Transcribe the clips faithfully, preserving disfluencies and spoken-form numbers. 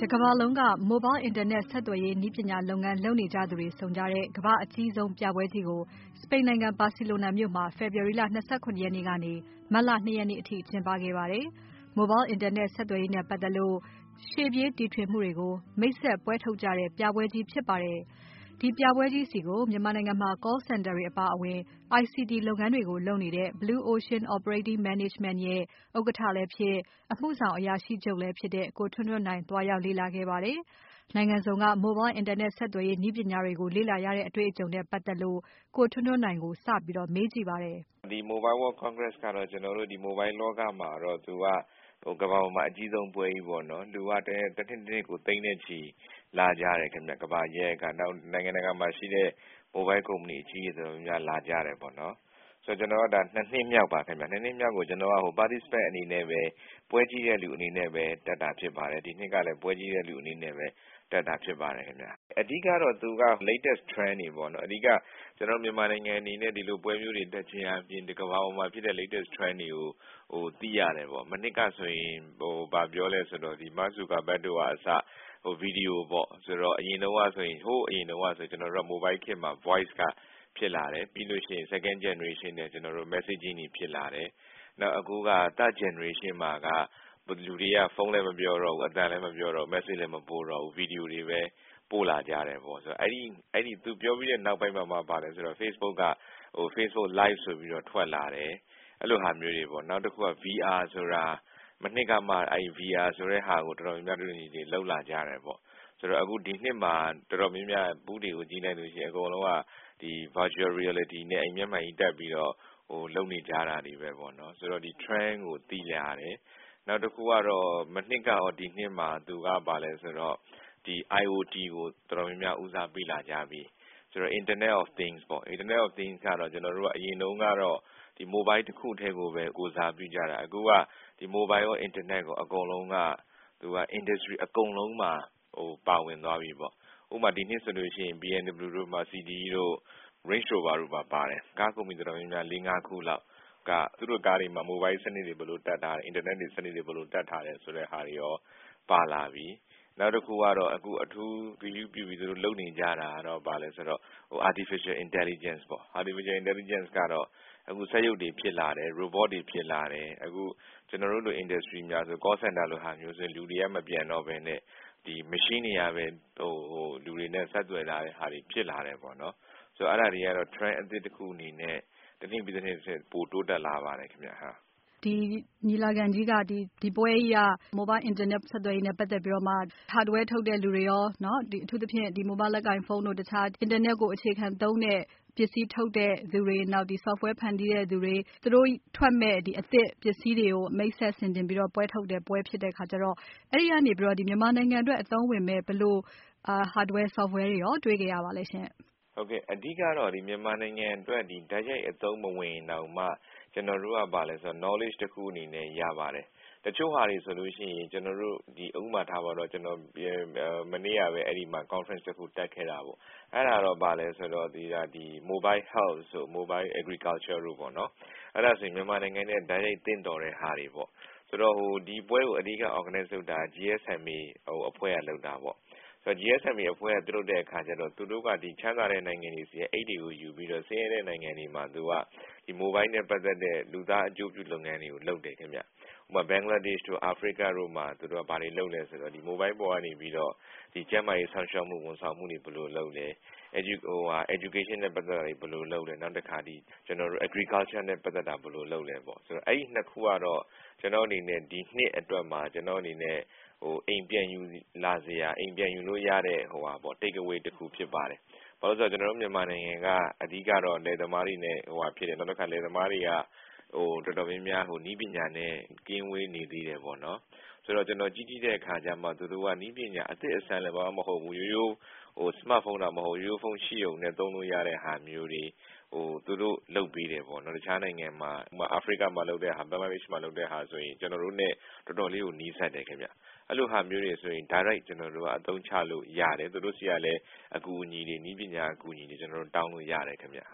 တကမ္ဘာလုံးက Mobile Internet ဆက်သွယ်ရေးနည်းပညာလုပ်ငန်းလုပ်နေကြသူတွေစုံကြတဲ့ကမ္ဘာ့အကြီးဆုံးပြပွဲကြီးကို စပိန်နိုင်ငံ Barcelona မြို့မှာ February လ ၂၇ ရက်နေ့ကနေ မတ်လ ၂ ရက်နေ့အထိကျင်းပခဲ့ပါတယ်။ Mobile Internet ဆက်သွယ်ရေးနဲ့ပါတ်သက်လို့ ရှေ့ပြေးတီထွင်မှုတွေကို မိတ်ဆက်ပွဲထုတ်ကြတဲ့ပြပွဲကြီးဖြစ်ပါတယ်။ ဒီပြပွဲကြီးဆီကို မြန်မာနိုင်ငံမှာ Call Center တွေအပါအဝင် I C T လုပ်ငန်းတွေကိုလုပ်နေတဲ့ Blue Ocean Operating Management ရဲ့ဥက္ကဋ္ဌလည်းဖြစ် အမှုဆောင်အရာရှိချုပ်လည်းဖြစ်တဲ့ ကိုထွန်းထွန်းနိုင်သွားရောက်လေ့လာခဲ့ပါတယ်။ နိုင်ငံစုံက Mobile Internet ဆက်သွယ်ရေးနည်းပညာတွေကိုလေ့လာရတဲ့အတွေ့အကြုံနဲ့ပါတ်သက်လို့ ကိုထွန်းထွန်းနိုင်ကိုစပြီးမေးကြည့်ပါတယ်။ ဒီ Mobile World Congress ကတော့ကျွန်တော်တို့ဒီ Mobile လောကမှာတော့သူကကမ္ဘာပေါ်မှာအကြီးဆုံးပွဲကြီးပေါ့နော်။လူကတနှစ်တနှစ်ကိုသိန်းနဲ့ချီလာကြတယ်ခင်ဗျ။ကမ္ဘာရဲ့ကနောက်နိုင်ငံတကာမှာရှိတဲ့ Mobile ကုမ္ပဏီအကြီးကြီးတော်တော်များများလာကြတယ်ပေါ့နော်။ဆိုတော့ကျွန်တော်ကဒါနှစ်နှစ်မြောက်ပါခင်ဗျ။နှစ်နှစ်မြောက်ကိုကျွန်တော်ကဟို Participant အနေနဲ့ပဲပွဲကြီးတဲ့လူအနေနဲ့ပဲတက်တာဖြစ်ပါတယ်။ဒီနှစ်ကလည်းပွဲကြီးတဲ့လူအနေနဲ့ပဲတက်တာဖြစ်ပါတယ်ခင်ဗျ။အဓိကတော့သူက latest trend တွေပေါ့နော်။အဓိကကျွန်တော်မြန်မာနိုင်ငံအနေနဲ့ဒီလိုပွဲမျိုးတွေတက်ခြင်းအပြင်ဒီကမ္ဘာပေါ်မှာဖြစ်တဲ့ latest trend တွေကိုဟိုသိရတယ်ပေါ့။မနှစ်ကဆိုရင်ဟိုဗာပြောလဲဆိုတော့ဒီ Mark Zuckerberg တို့ကအစဟိုဗီဒီယိုပေါ့ဆိုတော့အရင်တုန်းကဆိုရင်ဟိုးအရင်တုန်းကဆိုကျွန်တော်တို့ mobile ခေတ်မှာ voice ကဖြစ်လာတယ်ပြီးလို့ရှိရင် second generation နဲ့ကျွန်တော်တို့ messaging တွေဖြစ်လာတယ်။နောက်အခုက third generation မှာကလူတွေကဖုန်းလည်းမပြောတော့ဘူးအသံလည်းမပြောတော့ message လည်းမပို့တော့ဘူးဗီဒီယိုတွေပဲပို့လာကြတယ်ပေါ့ဆိုတော့အဲ့ဒီအဲ့ဒီသူပြောပြီးတဲ့နောက်ပိုင်းမှာပါလဲဆိုတော့ Facebook ကဟို Facebook live ဆိုပြီးတော့ထွက်လာတယ်အဲ့လိုဟာမျိုးတွေပေါ့နောက်တစ်ခုက V R ဆိုတာမနှစ်ကမှအဲ့ V R ဆိုတဲ့ဟာကိုတော်တော်များများတို့ညီတွေလောက်လာကြတယ်ပေါ့ဆိုတော့အခုဒီနှစ်မှာတော်တော်များများဘူးတွေကိုကြီးလိုက်လို့ရှိရင်အကုန်လုံးကဒီ virtual reality နဲ့အိမ်မျက်မှန်ကြီးတက်ပြီးတော့ဟိုလုံနေကြတာတွေပဲပေါ့နော်ဆိုတော့ဒီ trend ကိုသိရတယ်နောက်တစ်ခုကတော့မနှစ်ကရောဒီနှစ်မှာသူကပါလဲဆိုတော့ဒီ I O T ကိုတော်တော်များများဦးစားပေးလာကြပြီဆိုတော့ Internet of Things ပေါ့ Internet of Things ကတော့ကျွန်တော်တို့ကအရင်တုန်းကတော့ဒီ mobile တစ်ခုထဲကိုပဲကိုစားပြုကြတာအခုကဒီ mobile ရော internet ကိုအကုန်လုံးကသူက industry အကုန်လုံးမှာဟိုပါဝင်သွားပြီပေါ့ဥပမာဒီနှစ်ဆိုလို့ရှိရင် B M W တို့ Mercedes တို့ Range Rover တို့ပါပါတယ်ကားကုမ္ပဏီတော်တော်များများ၄ ၅ခုလောက်ကသူတို့ကားတွေမှာ mobile စနစ်တွေဘယ်လိုတက်ထားတယ် internet တွေစနစ်တွေဘယ်လိုတက်ထားတယ်ဆိုတဲ့ဟာတွေရောပါလာပြီနောက်တစ်ခုကတော့အခုအထူး review ပြုပြီးသူတို့လုပ်နေကြတာကတော့ပါလဲဆိုတော့ဟို artificial intelligence ပေါ့ artificial intelligence ကတော့အခုစက်ရုပ်တွေဖြစ်လာတယ် robot တွေဖြစ်လာတယ်အခုကျွန်တော်တို့လို industry များဆို call center လိုဟာမျိုးဆိုလူတွေကမပြန်တော့ဘဲနဲ့ဒီ machine တွေကပဲဟိုဟိုလူတွေနဲ့ဆက်သွယ်လာတဲ့ဟာတွေဖြစ်လာတယ်ပေါ့နော်ဆိုတော့အဲ့ဒါတွေကတော့ trend အသစ်တစ်ခုအနေနဲ့တစ်နှစ်ပြီးတစ်နှစ်ပိုတိုးတက်လာပါတယ်ခင်ဗျဟာဒီညီလာခံကြီးကဒီဒီပွဲကြီးက Mobile Internet ဆက်သွယ်ရေးနဲ့ပတ်သက်ပြီးတော့မှ hardware ထုတ်တဲ့လူတွေရောเนาะဒီအထူးသဖြင့်ဒီ mobile လက်ကိုင်ဖုန်းတို့တခြား internet ကိုအခြေခံသုံးတဲ့ပစ္စည်းထုတ်တဲ့သူတွေနောက်ဒီ software ဖန်တီးတဲ့သူတွေသူတို့ထွက်မဲ့ဒီအသစ်ပစ္စည်းတွေကိုမိတ်ဆက်ဆင်တင်ပြီးတော့ပွဲထုတ်တဲ့ပွဲဖြစ်တဲ့အခါကျတော့အဲ့ဒီကနေပြီးတော့ဒီမြန်မာနိုင်ငံအတွက်အသုံးဝင်မဲ့ဘယ်လို hardware software တွေရောတွေ့ကြရပါလဲရှင်ဟုတ်ကဲ့အဓိကတော့ဒီမြန်မာနိုင်ငံအတွက်ဒီဓာတ်ရိုက်အသုံးမဝင်တော့မှကျွန်တော်တို့ကပါလဲဆိုတော့ knowledge တစ်ခုအနေနဲ့ရပါတယ်တချို့ဟာတွေဆိုလို့ရှိရင်ကျွန်တော်တို့ဒီဥပမာထားပါတော့ကျွန်တော်မနေ့ကပဲအဲ့ဒီမှာ conference တစ်ခုတက်ခဲ့တာပေါ့အဲ့ဒါတော့ပါလဲဆိုတော့ဒီကဒီ mobile health ဆို mobile agriculture လို့ပေါ့နော်အဲ့ဒါဆိုရင်မြန်မာနိုင်ငံနဲ့ဓာတ်ရိုက်တင့်တော်တဲ့ဟာတွေပေါ့ဆိုတော့ဟိုဒီပွဲကိုအဓိက organize လုပ်တာ G S M A ဟိုအဖွဲ့ကလုပ်တာပေါ့ဆိုတော့ G S M A အဖွဲ့ကပြုလုပ်တဲ့အခါကျတော့သူတို့ကဒီချမ်းသာတဲ့နိုင်ငံတွေစီအိတ်တွေကိုယူပြီးတော့ဆင်းရဲတဲ့နိုင်ငံတွေမှာသူကဒီ mobile နဲ့ပတ်သက်တဲ့လူသားအကျိုးပြုလုပ်ငန်းတွေကိုလုပ်တယ်ခင်ဗျဥပမာ Bangladesh တို့ Africa တို့မှာသူတို့ကဘာတွေလုပ်လဲဆိုတော့ဒီ mobile ပေါ်ကနေပြီးတော့ဒီကျန်းမာရေးဆောင်ရှောက်မှုဝန်ဆောင်မှုတွေဘယ်လိုလုပ်လဲ edu ဟိုဟာ education နဲ့ပတ်သက်တာတွေဘယ်လိုလုပ်လဲနောက်တစ်ခါဒီကျွန်တော်တို့ agriculture နဲ့ပတ်သက်တာဘယ်လိုလုပ်လဲပေါ့ဆိုတော့အဲ့ဒီနှစ်ခုကတော့ကျွန်တော်အနေနဲ့ဒီနှစ်အတွက်မှာကျွန်တော်အနေနဲ့ဟိုအိမ်ပြန်ယူလာစရာအိမ်ပြန်ယူလို့ရတဲ့ဟိုဟာပေါ့ take away တစ်ခုဖြစ်ပါတယ်ဘာလို့ဆိုတော့ကျွန်တော်တို့မြန်မာနိုင်ငံကအဓိကတော့လယ်သမားတွေနဲ့ဟိုဟာဖြစ်တယ်နောက်တစ်ခါလယ်သမားတွေကဟိုတော်တော်များများဟိုနီးပညာနဲ့ကင်းဝေးနေသေးတယ်ပေါ့နော်ဆိုတော့ကျွန်တော်ကြည့်ကြည့်တဲ့အခါကျမှသူတို့ကနီးပညာအသစ်အဆန်းလည်းဘာမှမဟုတ်ဘူးရိုးရိုးဟို smartphone တော့မဟုတ်ရိုးရိုးဖုန်းရှိုံနဲ့သုံးလို့ရတဲ့ဟာမျိုးတွေဟိုသူတို့လုပ်ပေးတယ်ပေါ့နော်တခြားနိုင်ငံမှာဥပမာအာဖရိကမှာလုပ်တဲ့ဟာဘင်္ဂလားဒေ့ရှ်မှာလုပ်တဲ့ဟာဆိုရင်ကျွန်တော်တို့ ਨੇ တော်တော်လေးကိုနီးစပ်တယ်ခင်ဗျအဲ့လိုဟာမျိုးတွေဆိုရင် direct ကျွန်တော်တို့ကအသုံးချလို့ရတယ်သူတို့စီကလည်းအကူအညီတွေနီးပညာအကူအညီတွေကျွန်တော်တို့တောင်းလို့ရတယ်ခင်ဗျဟုတ်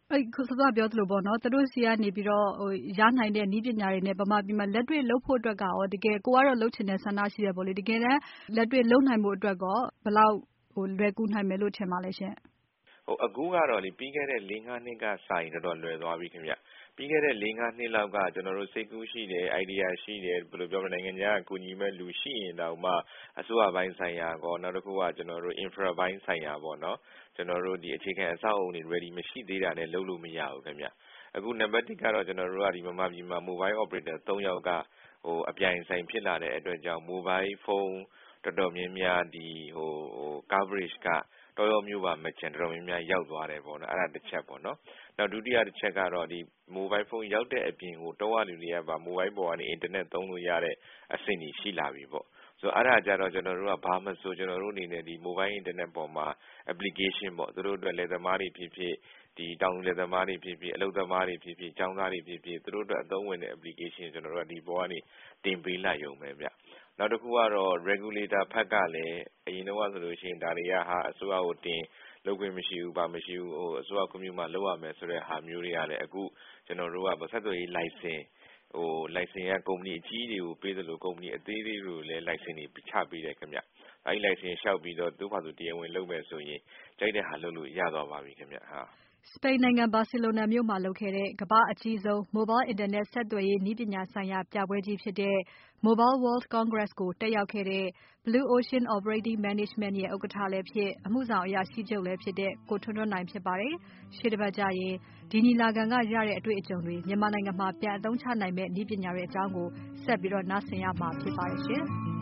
အဲ့ခုစောစောပြောသလိုပေါ့နော်သူတို့စီကနေပြီးတော့ဟိုရနိုင်တဲ့နည်းပညာတွေနဲ့ဗမာပြည်မှာလက်တွေ့လုပ်ဖို့အတွက်ကရောတကယ်ကိုကတော့လုပ်ချင်တဲ့ဆန္ဒရှိရပေါ့လေတကယ်တမ်းလက်တွေ့လုပ်နိုင်မှုအတွက်ကောဘယ်လောက်ဟိုလွယ်ကူနိုင်မယ်လို့ထင်ပါလဲရှင်ဟိုအခုကတော့လေပြီးခဲ့တဲ့၄-၅နှစ်ကစာရင်တော်တော်လွယ်သွားပြီခင်ဗျပြီးခဲ့တဲ့၄-၅နှစ်လောက်ကကျွန်တော်တို့စိတ်ကူးရှိတယ် idea ရှိတယ်ဘယ်လိုပြောမလဲနိုင်ငံခြားကကူညီမဲ့လူရှိရင်တော့မှအစိုးရပိုင်းဆိုင်ရာကောနောက်တစ်ခုကကျွန်တော်တို့ infra ပိုင်းဆိုင်ရာပေါ့နော်ကျွန်တော်တို့ဒီအခြေခံအဆောက်အအုံတွေ ready မရှိသေးတာနဲ့လုပ်လို့မရဘူးခင်ဗျအခုနံပါတ်တစ်ကတော့ကျွန်တော်တို့ကဒီမြန်မာပြည်မှာ mobile operator သုံးယောက်ကဟိုအပြိုင်ဆိုင်ဖြစ်လာတဲ့အတွက်ကြောင့် mobile phone တော်တော်များများဒီဟို coverage ကတော်တော်မျိုးပါမချင်တော်တော်များများရောက်သွားတယ်ပေါ့နော်အဲ့ဒါတစ်ချက်ပေါ့နော်နောက်ဒုတိယတစ်ချက်ကတော့ဒီ mobile phone ရောက်တဲ့အပြင်ကိုတော့ဝလူတွေကပါ mobile ပေါ်ကနေ internet သုံးလို့ရတဲ့အဆင့်ကြီးရှိလာပြီပေါ့ဆိုတော့အဲ့ဒါကြတော့ကျွန်တော်တို့ကဘာမှဆိုကျွန်တော်တို့အနေနဲ့ဒီ mobile internet ပေါ်မှာ application ပေါ့သူတို့အတွက်လည်သမားတွေဖြစ်ဖြစ်ဒီတောင်လည်သမားတွေဖြစ်ဖြစ်အလုပ်သမားတွေဖြစ်ဖြစ်ကျောင်းသားတွေဖြစ်ဖြစ်သူတို့အတွက်အသုံးဝင်တဲ့ application ကျွန်တော်တို့ကဒီပေါ်ကနေတင်ပေးလိုက်ရုံပဲဗျနောက်တစ်ခုကတော့ regulator ဖက်ကလည်းအရင်တော့ဆိုလို့ရှိရင်ဒါတွေကဟာအစိုးရကိုတင်လုပ်ခွင့်မရှိဘူးဘာမရှိဘူးဟိုအစိုးရကွန်မြူမှာလုပ်ရမယ်ဆိုတဲ့ဟာမျိုးတွေကလည်းအခုကျွန်တော်တို့ကဆက်သွယ်ရေး license ဟို license ကကုမ္ပဏီအကြီးတွေကိုပေးသလိုကုမ္ပဏီအသေးသေးတွေကိုလည်း license တွေချပေးတယ်ခင်ဗျအဲဒီ license လျှောက်ပြီးတော့သူ့ဘာသူတရားဝင်လုပ်မယ်ဆိုရင်ကြိုက်တဲ့ဟာလုပ်လို့ရသွားပါပြီခင်ဗျဟာစပိန်နိုင်ငံဘာစီလိုနာမြို့မှာလုပ်ခဲ့တဲ့ကမ္ဘာအကြီးဆုံး Mobile Internet ဆက်သွယ်ရေးနည်းပညာဆိုင်ရာပြပွဲကြီးဖြစ်တဲ့ Mobile World Congress ကိုတက်ရောက်ခဲ့တဲ့ Blue Ocean Operating Management ရဲ့ဥက္ကဋ္ဌလည်းဖြစ်အမှုဆောင်အရာရှိချုပ်လည်းဖြစ်တဲ့ကိုထွန်းထွန်းနိုင်ဖြစ်ပါတယ်။ရှေ့တစ်ပတ်ကျရင်ဒီညီလာခံကရတဲ့အတွေ့အကြုံတွေမြန်မာနိုင်ငံမှာပြန်အသုံးချနိုင်မဲ့နည်းပညာတွေအကြောင်းကိုဆက်ပြီးတော့နားဆင်ရမှာဖြစ်ပါတယ်ရှင်။